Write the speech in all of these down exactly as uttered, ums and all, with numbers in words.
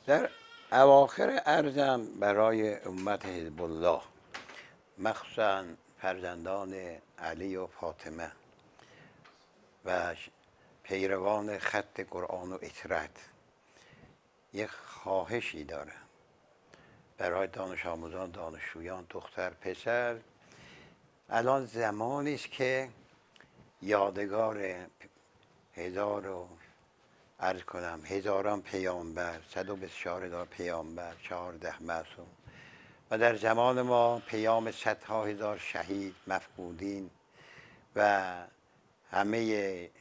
در اواخر عرضم برای امت حزب الله، مخصوصا فرزندان علی و فاطمه و پیروان خط قرآن و اطرت، یک خواهشی دارم برای دانش آموزان، دانشجویان، دختر پسر. الان زمانی است که یادگار هزار و عرض کنم هزاران پیامبر، صد و بیست و چهار هزار پیامبر، چهارده معصوم و در زمان ما پیام صدها هزار شهید، مفقودین و همه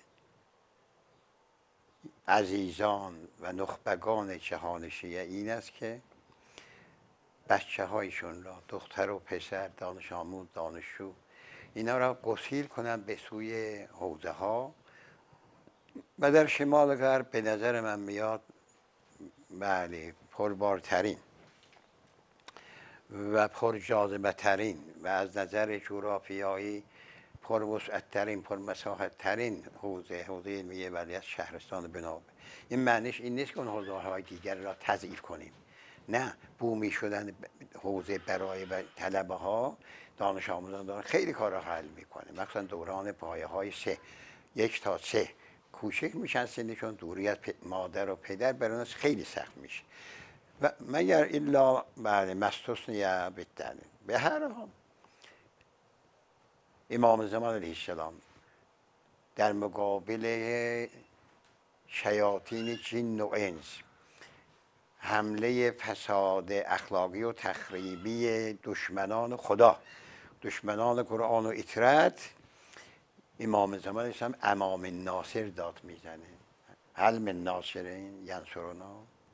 عزیزان و نخبگان جهان شیعه این است که بچه هایشون را، دختر و پسر، دانش آموز، دانشجو، اینا را گسیل کنند به سوی حوزه ها. و در شمال غرب به نظر من میاد بله پربارترین و پرجاذبه ترین و از نظر جغرافیایی پروسعترین، پرمساحترین حوزه حوزه علمیه ولیعصر شهرستان بناب. این معنیش این نیست که اون حوزه های دیگر را تضعیف کنیم، نه، بومی شدن حوزه برای طلبه ها، دانش آموزان دارن خیلی کارا حل میکنه، مثلا دوران پایه های سه یک تا سه کوچک میشن، سنشون دوری از مادر و پدر برای خیلی سخت میشه و مگر الا بله مستثنی بالتعلیم. به هر حال امام زمان علیه السلام در مقابل شیاطین جن و انس، حمله فساد اخلاقی و تخریبی دشمنان خدا، دشمنان قرآن و اطرت، امام زمان علیه السلام امام الناصر داد میزنه، هل من ناصرین ینصرنا.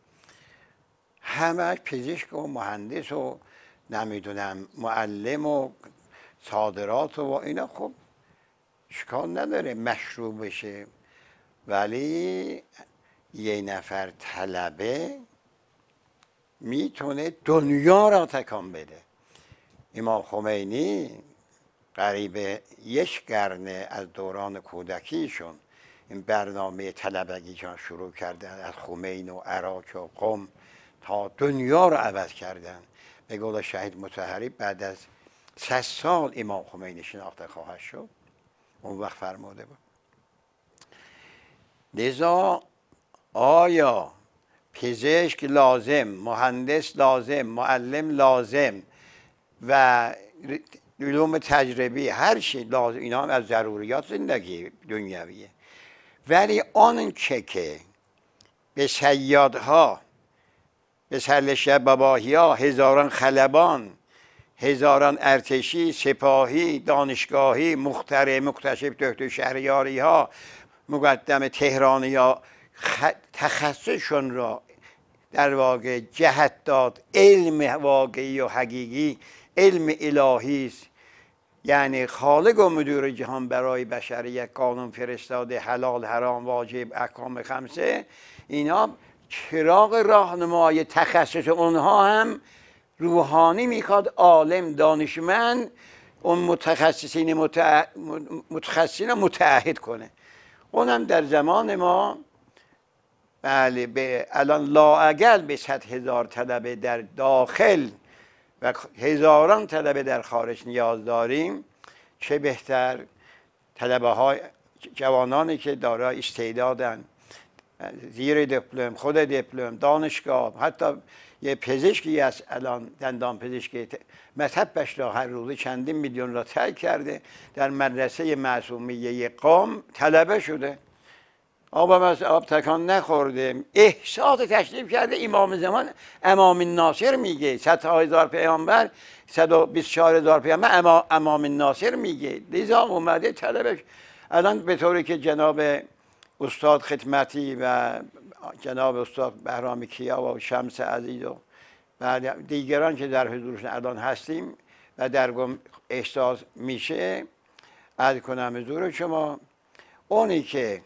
همه پزشک و مهندس و نمیدونم معلم و صادرات و اینا، خب اشکال نداره مشروع بشه، ولی یه نفر طلبه میتونه دنیا را تکان بده. امام خمینی قریب یک قرن از دوران کودکیشون این برنامه طلبگیشان شروع کردن، از خمین و عراق و قم تا دنیا رو عوض کردن. به قول شهید مطهری بعد از صد سال امام خمینی شناخته خواهد شد، اون وقت فرموده بود. لذا آیا پزشک لازم، مهندس لازم، معلم لازم و علوم تجربی هر چی لازم، اینا هم از ضروریات زندگی دنیویه، ولی آن چه که به صیادها، به سرلشکر ها، هزاران خلبان، هزاران ارتشی، سپاهی، دانشگاهی، مخترع، مکتشف، دکتر شهریاری ها، مقدم تهرانی ها تخصصشون را در واقع جهت داد، علم واقعی و حقیقی، علم الهی است، یعنی خالق و مدیر جهان برای بشریت قانون فرستاده، حلال حرام واجب احکام خمسه، اینا چراغ راهنمای تخصص اونها هم روحانی میخواد، عالم دانشمند اون متخصصین متع... متخصصین متعهد کنه. اونم در زمان ما بله به الان لااقل به صد هزار طلبه در داخل و هزاران طلبه در خارج نیاز داریم. چه بهتر طلبه های جوانانی که دارای استعدادن، زیر دیپلم، خود دیپلم، دانشگاه، حتی یه پزشکی هست الان دندان پزشکی مذهبش را هر روز چندین میلیون را ترک کرده، در مدرسه معصومیه قم طلبه شده، آبم از آب تکان نخورده، احساس تشریف کرده. امام زمان امام الناصر میگه صدها هزار پیامبر، صد و بیست و چهار هزار پیامبر، اما امام الناصر میگه. لذا اومده طلبش. الان به طوری که جناب استاد خدمتی و جناب استاد بهرام کیا و شمس عزیز و دیگران که در حضورشون الان هستیم و در گم احساس میشه، عرض کنم حضور شما، اونی که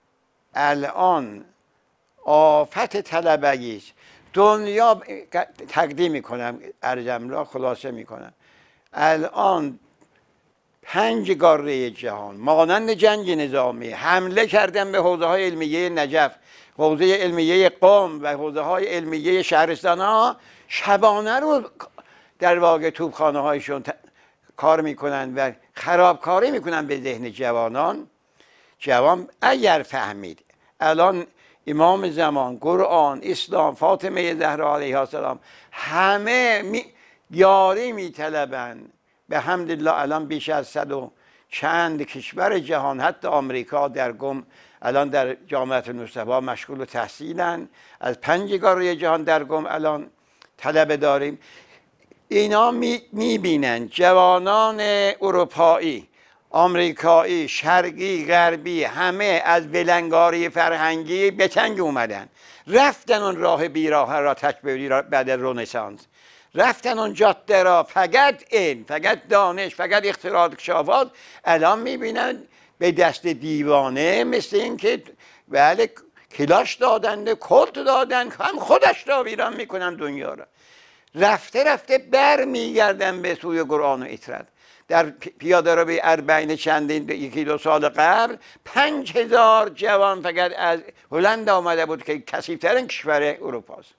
الان آفت طلبگی است، دنیا تقدیم میکنم، ارجم را خلاصه میکنم، الان پنج قاره جهان مانند جنگ نظامی حمله کردن به حوزه های علمیه نجف، حوزه علمیه قم و حوزه های علمیه شهرستان ها، شبانه رو در واقع توپخانه هایشون کار میکنن و خرابکاری میکنن به ذهن جوانان. جوان اگر فهمید الان امام زمان، قرآن، اسلام، فاطمه زهرا علیها السلام همه می یاری میطلبند. به حمدالله الان بیش از صد و چند کشور جهان، حتی آمریکا در گم الان در جامعه المصطفی مشغول تحصیلن. از پنج قاره جهان در گم الان طلبه داریم. اینا میبینن جوانان اروپایی، آمریکایی، شرقی، غربی همه از ولنگاری فرهنگی به تنگ اومدن، رفتن اون راه بیراه را تکبری را بعد رنسانس، رفتن اون جاده را فقط علم، فقط دانش، فقط اختراع اکتشافات. الان میبینن به دست دیوانه مثل این که بله کلاش دادن، کلت دادن، هم خودش را ویران میکنن دنیا را. رفته رفته بر میگردن به سوی قرآن و اطرت. در پیاده رو به اربعین چندین یکی دو سال قبل پنج هزار جوان فقط از هلند آمده بود که کثیف‌ترین کشور اروپاست.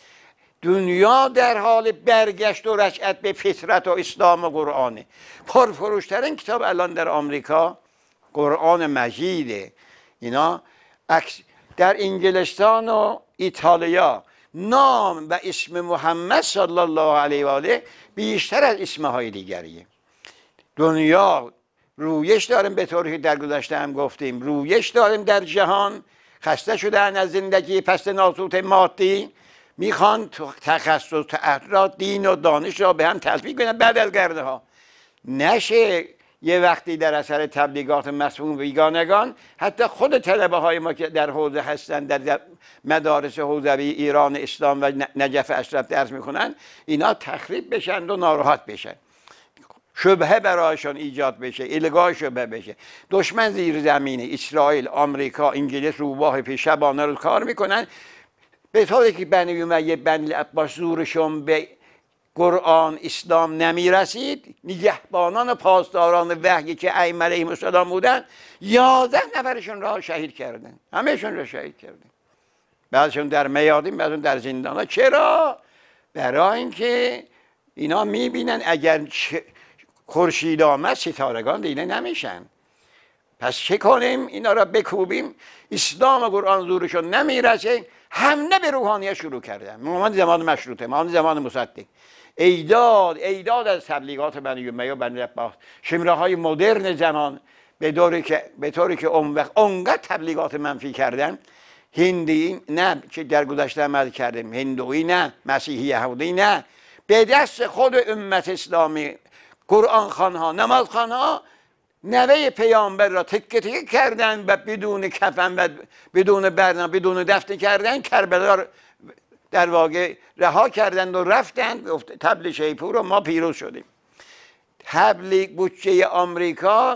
دنیا در حال برگشت و رجعت به فطرت و اسلام و قرآنه. پرفروشترین کتاب الان در آمریکا قرآن مجیده. اینا در انگلستان و ایتالیا نام و اسم محمد صلی الله علیه و آله بیشتر از اسمهای دیگریه. دنیا رویش داریم، به طوری که در گذشته هم گفتیم رویش داریم در جهان. خسته شدن از زندگی پست ناسوت مادی، میخوان تخصص تعهد دین و دانش را به هم تلفیق کنن بعد از گرده ها. نشه یه وقتی در اثر تبلیغات مسموم بیگانگان حتی خود طلبه های ما که در حوزه هستن، در مدارس حوزوی ایران اسلام و نجف اشرف درس میخونن، اینا تخریب بشن و ناراحت بشن، شبهه برایشان ایجاد بشه، الگاه شبهه بشه. دشمن زیر زمینه اسرائیل، آمریکا، انگلیس روباه پیش شبانه رو کار میکنن به طوری که بنی امیه بنی عباس زورشون به قرآن اسلام نمیرسید. نگهبانان و پاسداران وحی که ائمه علیهم السلام بودن یازده نفرشون را شهید کردن، همهشون را شهید کردن. بعضشون در میادین، بعضشون در زندان ها. چرا؟ برای اینکه اینا میبینن اگر خورشید آمد ستارگان دیده نمیشن. پس چه کنیم؟ اینا را بکوبیم. اسلام و قرآن زورشون نمیرسه، حمله به روحانیت شروع کردن. مانند زمان مشروطه، مانند زمان مصدق. ایداد ایداد از تبلیغات بنی امیه و بنی عباس، شمره های مدرن زمان به طوری که به طوری که اون وقت اونقدر تبلیغات منفی کردن. هندی نه که در گذشته عمل کردیم، هندویی نه، مسیحی یهودی نه، به دست خود امت اسلامی قرآن خوانها، نماز خوانها نوه پیامبر را تکه تکه کردن و بدون کفن و بدون برنامه، بدون دفن کردن کربلا را در واقع رها کردند و رفتند. تبل شیپور و ما پیروز شدیم. تبلیغ بودجه آمریکا،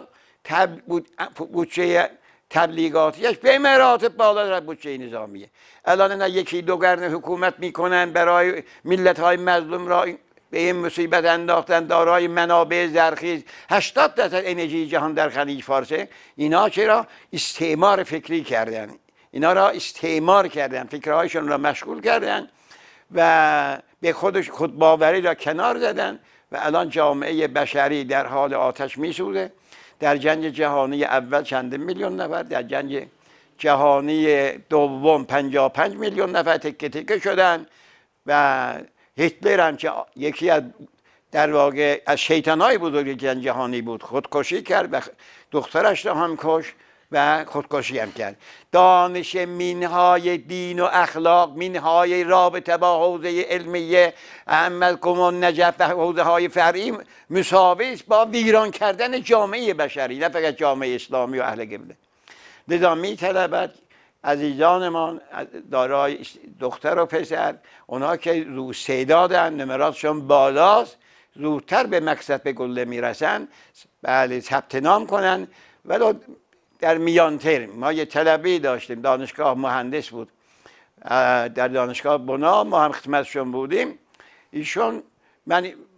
بودجه تبلیغاتیش به مراتب بالاتر از بودجه نظامیه. الان نه یکی دو قرن حکومت میکنن برای ملت های مظلوم را به این مصیبت انداختن، دارای منابع زرخیز. هشتاد درصد انرژی جهان در خلیج فارسه. اینا چرا؟ استعمار فکری کردن، اینا را استعمار کردن، فکرهایشون را مشغول کردن و به خودش خودباوری را کنار زدن و الان جامعه بشری در حال آتش میسوزه. در جنگ جهانی اول چند میلیون نفر، در جنگ جهانی دوم پنجاه و پنج میلیون نفر تکه تکه شدن و هیتلر هم که یکی از در واقع از شیطانهای بزرگ جنگ جهانی بود خودکشی کرد و دخترش را هم کش و خودکشی هم کرد. دانش مینهای دین و اخلاق، مینهای رابطه با حوزه علمیه عمل کمون نجف و حوزه های فرعی مساوی است با ویران کردن جامعه بشری، نه فقط جامعه اسلامی و اهل قبله. لذا می‌طلبد عزیزانمان دارای دختر و پسر، اونا که رو استعدادن، نمراتشون بالاست، زودتر به مقصد به گله میرسن، بله ثبت نام کنن. ولو در میان ترم ما یه طلبی داشتیم، دانشگاه مهندس بود، در دانشگاه بنا ما هم خدمتشون بودیم. ایشون من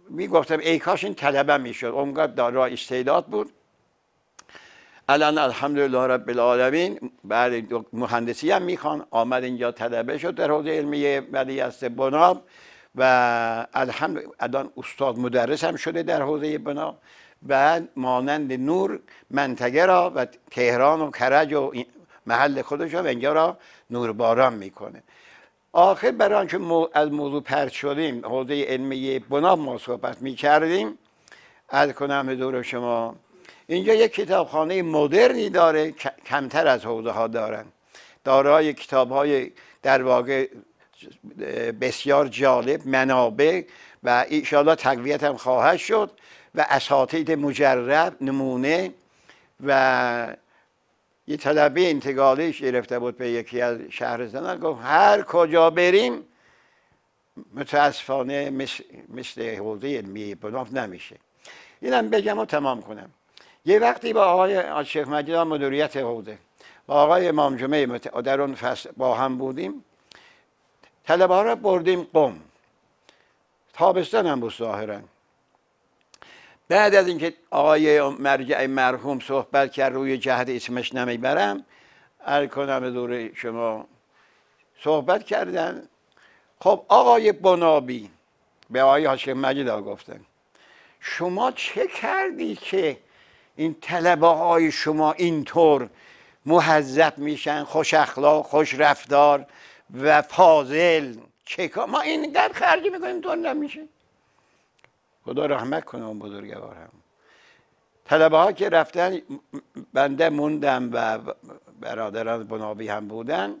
میگفتم ای کاش این طلبه میشد، اونقدر دارای استعداد بود. الان الحمدلله رب العالمین بعد مهندسی هم میخوان، آمد اینجا طلبه شد در حوزه علمیه ولیعصر بناب و الحمد الان استاد مدرس هم شده در حوزه بناب و مانند نور منطقه را و تهران و کرج و محل خودش را و اینجا را نورباران میکنه. آخر برای آنکه از موضوع پرت شدیم، حوزه علمیه بناب ما صحبت میکردیم، عرض کنم حضور شما اینجا یک کتابخانه مدرنی داره، کمتر از حوزه ها دارن، دارای کتاب های در واقع بسیار جالب، منابع و انشاءالله تقویت هم خواهد شد و اساتید مجرب نمونه. و یه طلبه انتقالیش گرفته بود به یکی از شهرستان، گفت هر کجا بریم متاسفانه مثل, مثل حوزه علمیه بناب نمیشه. اینم بگم و تمام کنم. یه وقتی با آقای شیخ مجید مدیریت حوزه با آقای امام جمعه در اون فصل با هم بودیم، طلبه ها را بردیم قم، تابستان هم بود ظاهرا. بعد از اینکه آقای مرجع مرحوم صحبت کرد، روی جهت اسمش نمیبرم، عرض کنم حضور شما صحبت کردن. خب آقای بنابی به آقای شیخ مجید گفتن شما چه کردی که این طلبه های شما اینطور مهذب میشن، خوش اخلاق، خوش رفتار و فاضل؟ چه کار ما اینقدر خرج میکنیم طور نمیشه؟ خدا رحمت کنه اون بزرگوار هم. طلبه ها که رفتن، بنده موندم و برادران بنابی هم بودن،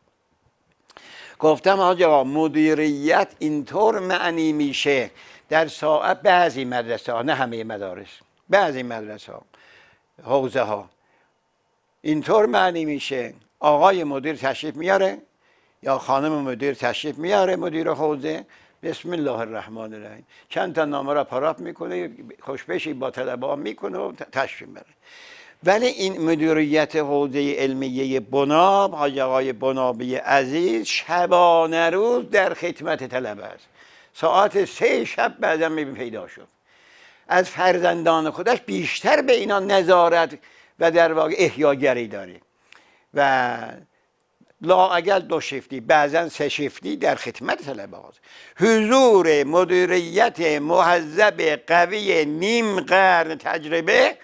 گفتم آقا مدیریت اینطور معنی میشه در ساعت بعضی مدرسه ها، نه همه مدارس، بعضی مدرسه ها حوزه ها اینطور معنی میشه آقای مدیر تشریف میاره یا خانم مدیر تشریف میاره، مدیر حوزه بسم الله الرحمن الرحیم چند تا نامه را پاراپ میکنه، خوشبشی با طلبه ها میکنه و تشریف میاره. ولی این مدیریت حوزه علمیه بناب، حاج آقای بنابی عزیز شبانه روز در خدمت طلبه است. ساعت سه شب بعدم می پیدا شد. از فرزندان خودش بیشتر به اینا نظارت و در واقع احیاگری داره و لااقل دو شفتی بعضا سه شفتی در خدمت طلبه هاست. حضور مدیریت مهذب قوی نیم قرن تجربه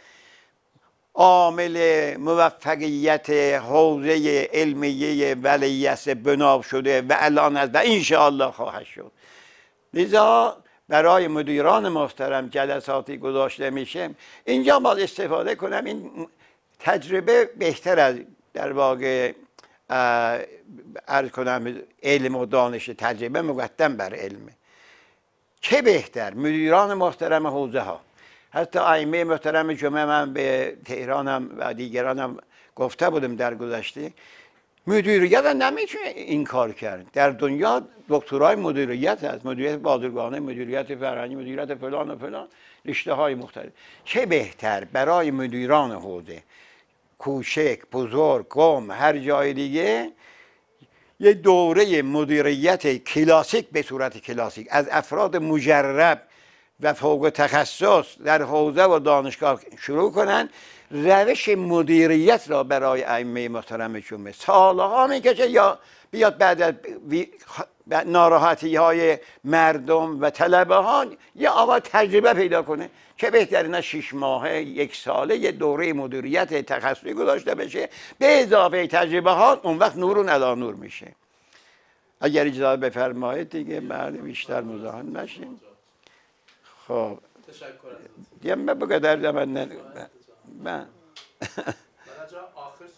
عامل موفقیت حوزه علمیه ولیعصر بناب شده و الان از و انشاءالله خواهد شد. لذا برای مدیران محترم جلساتی گذاشته میشه، اینجا باید استفاده کنم. این تجربه بهتر از در واقع عرض کنم علم و دانش، تجربه مقدم بر علم. چه بهتر مدیران محترم حوزه ها، حتی ائمه محترم جمعه من به تهرانم و دیگرانم گفته بودم در گذشته، مدیریت نمیتونه این کار کرد. در دنیا دکترای مدیریت هست، مدیریت بازرگانی، مدیریت فرهنگی، مدیریت فلان و فلان، رشته های مختلف. چه بهتر برای مدیران حوزه کوچک، بزرگ، قم، هر جای دیگه یه دوره مدیریت کلاسیک به صورت کلاسیک از افراد مجرب و فوق تخصص در حوزه و دانشگاه شروع کنن، روش مدیریت را برای ائمه محترم جمعه سالها میکشه یا بیاد بعد از ناراحتی های مردم و طلبه ها یا آقا تجربه پیدا کنه. چه بهتر نه شش ماهه یک ساله یه دوره مدیریت تخصصی گذاشته بشه به اضافه تجربه ها، اون وقت نورون علی نور میشه. اگر اجازه بفرمایید دیگه بعد بیشتر مزاحم نشیم. خب تشکر. دیگه من بگذارم من